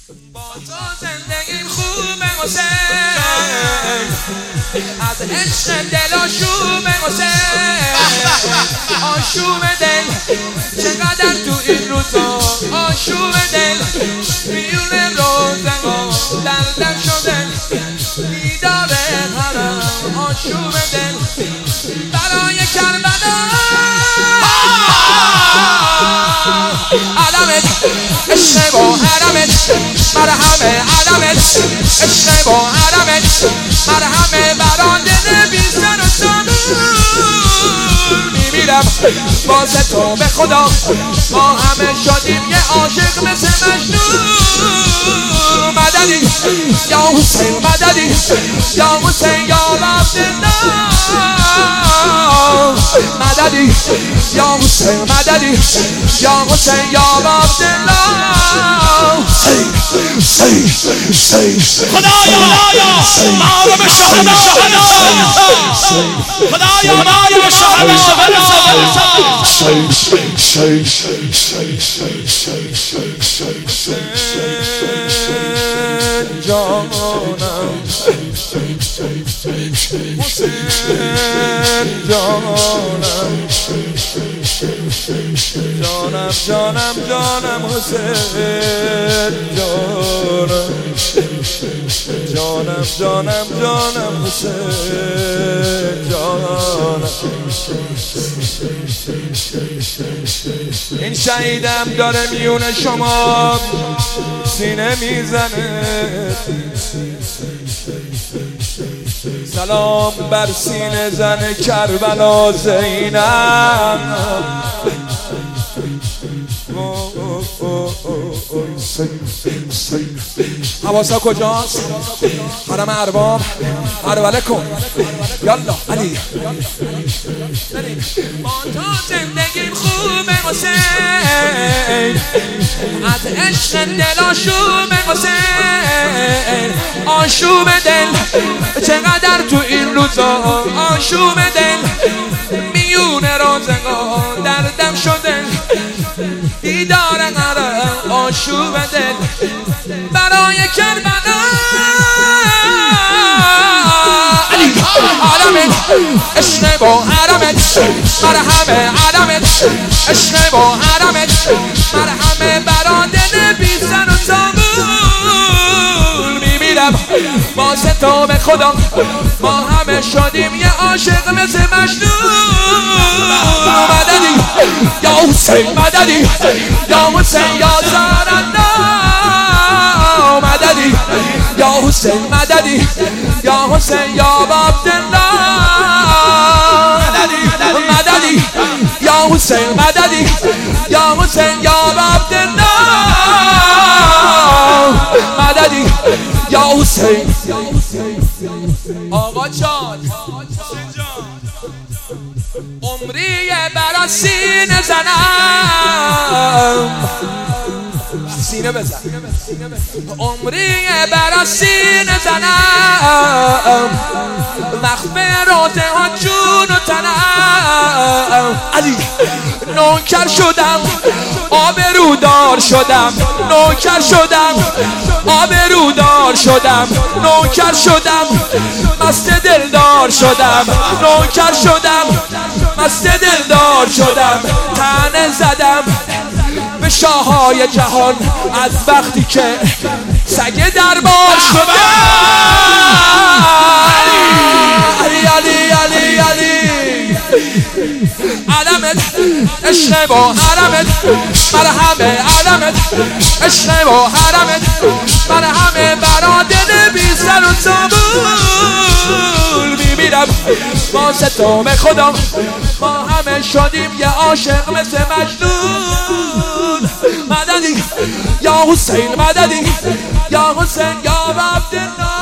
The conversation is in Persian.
با تو زندگیم خوبه حسین، از عشق دل آشوب حسین، آشوب دل چقدر تو این روزا، آشوب دل میونه روزگار دردم شده دیدار حرم، آشوب دل برای کربلا علمت عشق با حرمت مرحمه، علمت عشق با حرمت مرحمه، برای دل بی سر و سامون میمیرم واسه تو به خدا، ما همه شدیم یه عاشق مثل مجنون. مددی یا حسین، مددی یا حسین یا عبدالله، مددی یا حسین، مددی یا حسین یا عبدالله. خدایا ما رو به شهدا، خدایا ما رو به شهدا جانم، حسین جانم، جانم جانم جانم حسین جانم، جانم جانم جانم حسین جانم. این شهیدم داره میون شما سینه میزنه، سلام بر سینه زن کربلا زینب. حواسا کجاست؟ حرم ارباب هروله کن یالا علی. با تو زندگیم خوبه حسین، از عشق دل آشوب حسین، آشوب دل چقدر تو این روزا، آشوب دل میون روزگار دردم شده دیدار قرار، آشوب دل برای کربلا علمت عشق با حرمت مرحمه، علمت عشق با حرمت مرحمه، برا دل بی سر و سامون میمیرم واسه تو به خدا، ما همه شدیم یه عاشق مثل مجنون. مددی یا حسین، مددی یا حسین یا زارالله، مددی یا حسین، مددی یا حسین یا عبدالله، مددی یا حسین، مددی یا حسین یا عبدالله، مددی یا حسین. آقا جان عمریه برا سینه زنم، سینه بزن، عمریه برا سینه زنم، مخفه روزه ها جون و تنم. علی نوکر شدم آبرودار شدم، نوکر شدم آبرودار شدم، نوکر شدم مست دلدار شدم، نوکر شدم مست دلدار شدم، تنه زدم به شاههای جهان از وقتی که سگ دربار شدم. علی علی علی علی علمت عشق با حرمت مرحمه، علمت عشق با حرمت مرحمه، برا دل بی سر و سامون میمیرم واسه تو به خدا، ما همه شدیم یه عاشق مثل مجنون. مددی یا حسین، مددی یا حسین یا عبدالله.